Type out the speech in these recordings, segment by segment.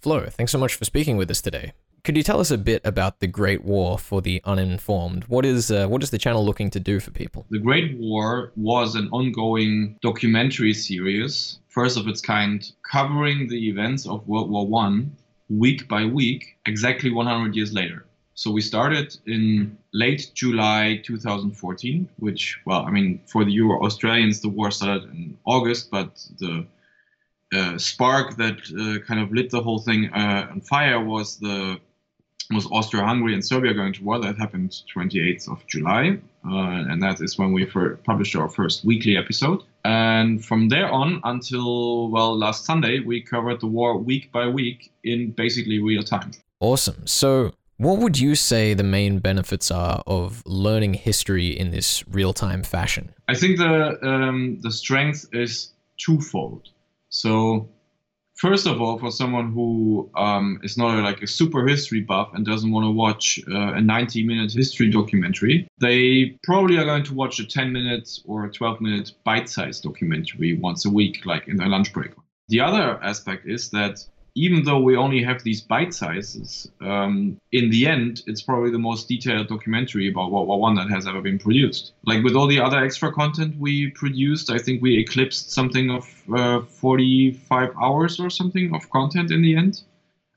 Flo, thanks so much for speaking with us today. Could you tell us a bit about the Great War for the uninformed? What is the channel looking to do for people? The Great War was an ongoing documentary series, first of its kind, covering the events of World War One week by week, exactly 100 years later. So we started in late July 2014, which, well, I mean, for the Euro Australians, the war started in August, but the spark that kind of lit the whole thing on fire was Austria-Hungary and Serbia going to war. That happened 28th of July, and that is when we published our first weekly episode. And from there on until, well, last Sunday, we covered the war week by week in basically real time. Awesome. So what would you say the main benefits are of learning history in this real-time fashion? I think the strength is twofold. So first of all, for someone who is not a super history buff and doesn't want to watch a 90-minute history documentary, they probably are going to watch a 10-minute or a 12-minute bite-sized documentary once a week, like in their lunch break. The other aspect is that even though we only have these bite sizes, in the end, it's probably the most detailed documentary about World War One that has ever been produced. Like with all the other extra content we produced, I think we eclipsed something of 45 hours or something of content in the end.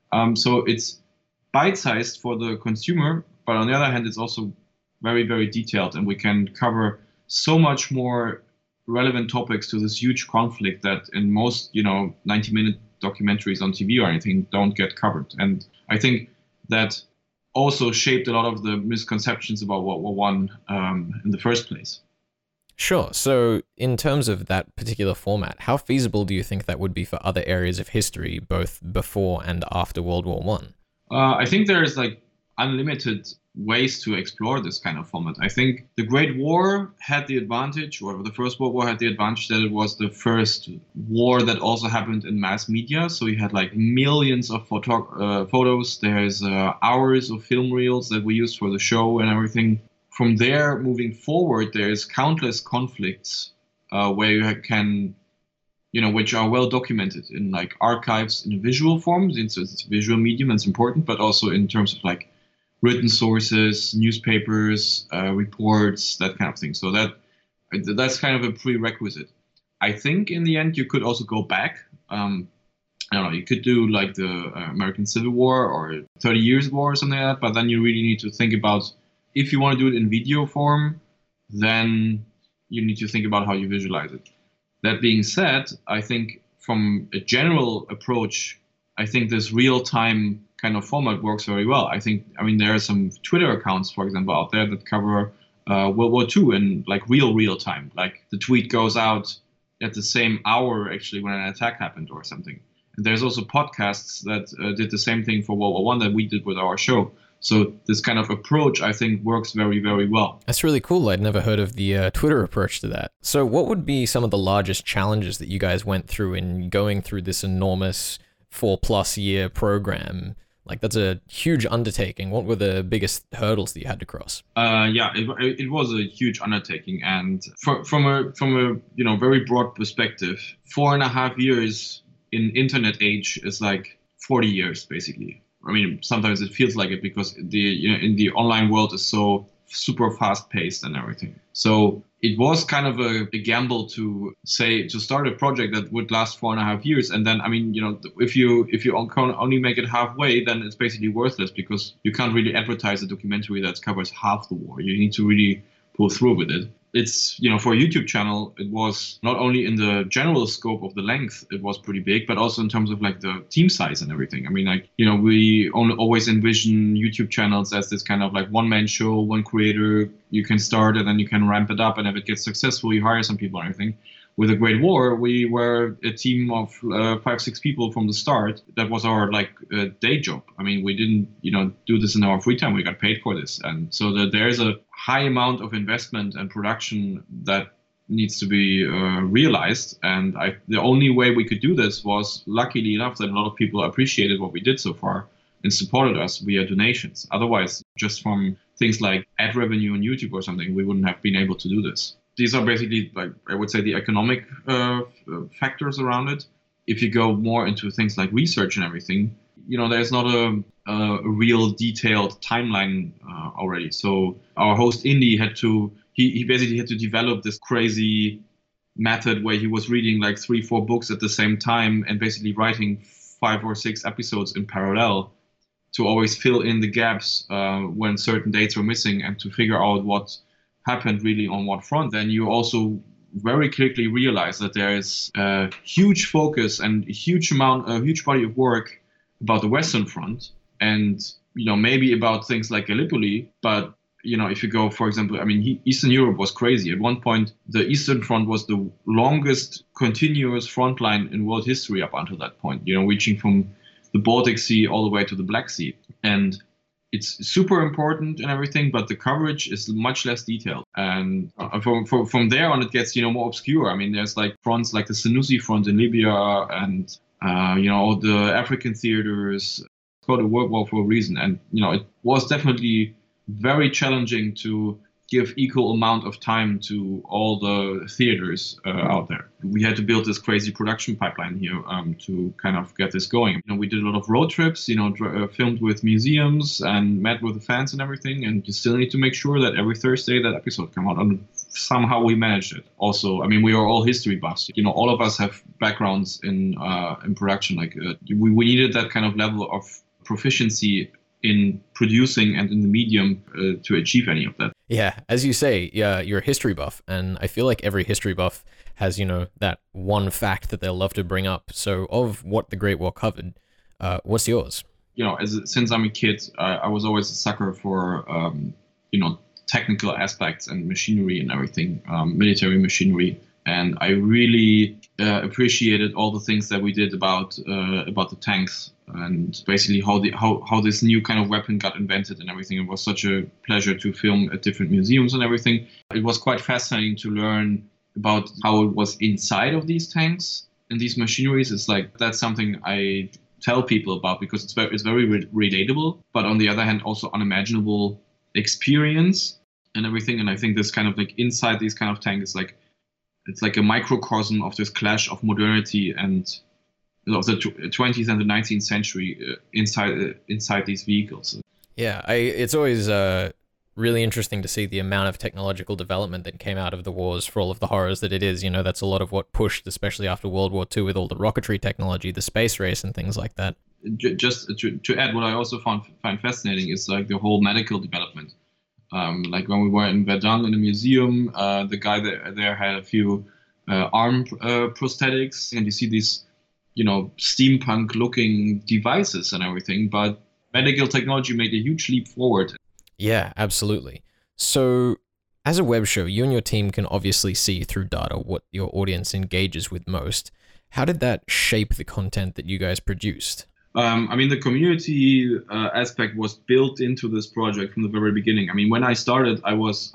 So it's bite-sized for the consumer, but on the other hand, it's also very, very detailed, and we can cover so much more relevant topics to this huge conflict that in most, 90-minute documentaries on TV or anything don't get covered. And I think that also shaped a lot of the misconceptions about World War One in the first place. Sure. So in terms of that particular format, how feasible do you think that would be for other areas of history, both before and after World War One? I think there is unlimited ways to explore this kind of format. I think the Great War had the advantage, or the First World War had the advantage that it was the first war that also happened in mass media. So you had millions of photos. There's hours of film reels that we used for the show and everything. From there, moving forward, there's countless conflicts where you can, which are well documented in archives in a visual form. It's a visual medium, and it's important, but also in terms of written sources, newspapers, reports, that kind of thing. So that's kind of a prerequisite. I think in the end you could also go back. I don't know, you could do the American Civil War or 30 Years War or something like that, but then you really need to think about, if you want to do it in video form, then you need to think about how you visualize it. That being said, I think from a general approach, I think this real-time kind of format works very well. I mean, there are some Twitter accounts, for example, out there that cover World War II in real time. The tweet goes out at the same hour, actually, when an attack happened or something. And there's also podcasts that did the same thing for World War One that we did with our show. So this kind of approach, I think, works very, very well. That's really cool. I'd never heard of the Twitter approach to that. So what would be some of the largest challenges that you guys went through in going through this enormous 4+ year program? That's a huge undertaking. What were the biggest hurdles that you had to cross? It was a huge undertaking, and from a very broad perspective, 4.5 years in internet age is 40 years basically. I mean, sometimes it feels like it because in the online world is so super fast paced and everything. So it was kind of a gamble to start a project that would last 4.5 years. And then, I mean, if you only make it halfway, then it's basically worthless because you can't really advertise a documentary that covers half the war. You need to really pull through with it. It's, for a YouTube channel, it was not only in the general scope of the length, it was pretty big, but also in terms of the team size and everything. I mean, we always envision YouTube channels as this kind of one-man show, one creator, you can start and then you can ramp it up. And if it gets successful, you hire some people and everything. With the Great War, we were a team of 5-6 people from the start. That was our day job. I mean, we didn't do this in our free time. We got paid for this, and so there's a high amount of investment and production that needs to be realized. And the only way we could do this was, luckily enough, that a lot of people appreciated what we did so far and supported us via donations. Otherwise, just from things like ad revenue on YouTube or something, we wouldn't have been able to do this. These are basically, I would say, the economic factors around it. If you go more into things like research and everything, there's not a real detailed timeline already. So our host Indy he basically had to develop this crazy method where he was reading like 3-4 books at the same time and basically writing 5 or 6 episodes in parallel to always fill in the gaps when certain dates were missing and to figure out what happened really on what front. Then you also very quickly realize that there is a huge focus and a huge body of work about the Western Front and maybe about things like Gallipoli, but if you go, for example, Eastern Europe was crazy. At one point, the Eastern Front was the longest continuous front line in world history up until that point, reaching from the Baltic Sea all the way to the Black Sea. And it's super important and everything, but the coverage is much less detailed. And from there on, it gets, more obscure. There's like fronts like the Senussi front in Libya and, all the African theaters. It's called a world war for a reason. And, it was definitely very challenging to give equal amount of time to all the theaters out there. We had to build this crazy production pipeline here to kind of get this going. We did a lot of road trips, filmed with museums and met with the fans and everything. And you still need to make sure that every Thursday that episode come out. And somehow we managed it. Also, we are all history buffs. All of us have backgrounds in production. Like we needed that kind of level of proficiency in producing and in the medium to achieve any of that. Yeah, as you say, you're a history buff, and I feel like every history buff has, that one fact that they'll love to bring up. So of what the Great War covered, what's yours? Since I'm a kid, I was always a sucker for, technical aspects and machinery and everything, military machinery. And I really appreciated all the things that we did about the tanks and basically how this new kind of weapon got invented and everything. It was such a pleasure to film at different museums and everything. It was quite fascinating to learn about how it was inside of these tanks and these machineries. It's like that's something I tell people about because it's very relatable, but on the other hand also unimaginable experience and everything. And I think this kind of like inside these kind of tanks is like it's like a microcosm of this clash of modernity and of the 20th and the 19th century inside these vehicles. Yeah, it's always really interesting to see the amount of technological development that came out of the wars for all of the horrors that it is. That's a lot of what pushed, especially after World War II, with all the rocketry technology, the space race, and things like that. Just to add, what I also find fascinating is like the whole medical development. Like when we were in Verdun in a museum, the guy there had a few arm prosthetics, and you see these, steampunk-looking devices and everything. But medical technology made a huge leap forward. Yeah, absolutely. So, as a web show, you and your team can obviously see through data what your audience engages with most. How did that shape the content that you guys produced? The community aspect was built into this project from the very beginning. When I started, I was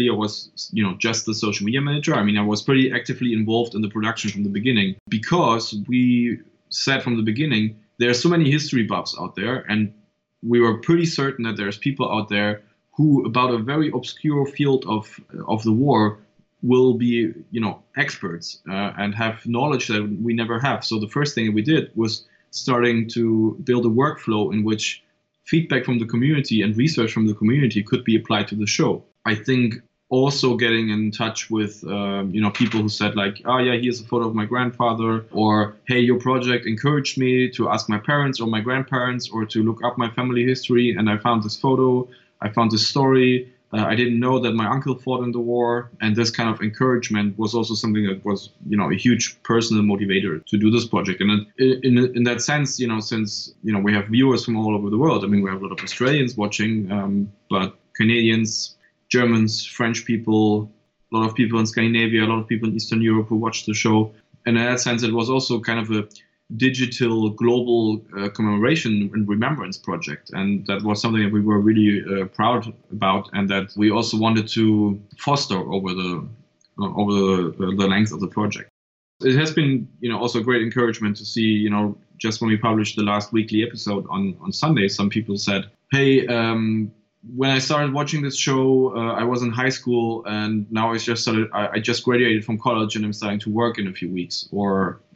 just the social media manager. I was pretty actively involved in the production from the beginning because we said from the beginning, there are so many history buffs out there, and we were pretty certain that there's people out there who, about a very obscure field of the war, will be, experts and have knowledge that we never have. So the first thing we did was starting to build a workflow in which feedback from the community and research from the community could be applied to the show. I think also getting in touch with, people who said like, oh yeah, here's a photo of my grandfather, or hey, your project encouraged me to ask my parents or my grandparents or to look up my family history, and I found this photo, I found this story. I didn't know that my uncle fought in the war, and this kind of encouragement was also something that was, a huge personal motivator to do this project. And in that sense, since we have viewers from all over the world. We have a lot of Australians watching, but Canadians, Germans, French people, a lot of people in Scandinavia, a lot of people in Eastern Europe who watched the show. And in that sense, it was also kind of a digital global commemoration and remembrance project, and that was something that we were really proud about, and that we also wanted to foster over the length of the project. It has been also great encouragement to see just when we published the last weekly episode on Sunday, some people said, hey, when I started watching this show, I was in high school, and now I just graduated from college and I'm starting to work in a few weeks. Or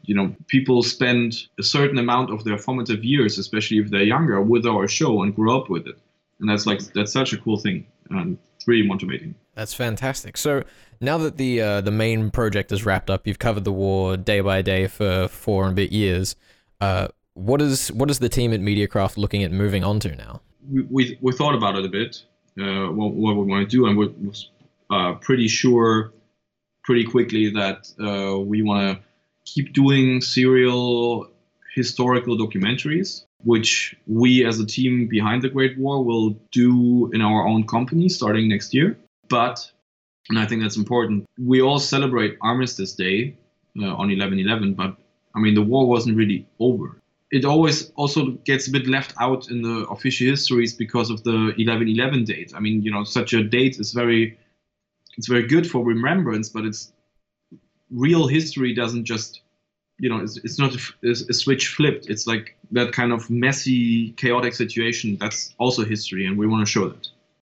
people spend a certain amount of their formative years, especially if they're younger, with our show and grew up with it. And that's such a cool thing, and it's really motivating. That's fantastic. So now that the main project is wrapped up, you've covered the war day by day for 4 and a bit years. What is the team at Mediacraft looking at moving on to now? We thought about it a bit, what we want to do, and we're pretty sure pretty quickly that we want to keep doing serial historical documentaries, which we as a team behind the Great War will do in our own company starting next year. But, and I think that's important, we all celebrate Armistice Day on 11/11, but I mean, the war wasn't really over. It always also gets a bit left out in the official histories because of the 11/11 date. I mean, such a date is very good for remembrance, but it's real history doesn't just, it's not a switch flipped. It's like that kind of messy, chaotic situation. That's also history, and we want to show that.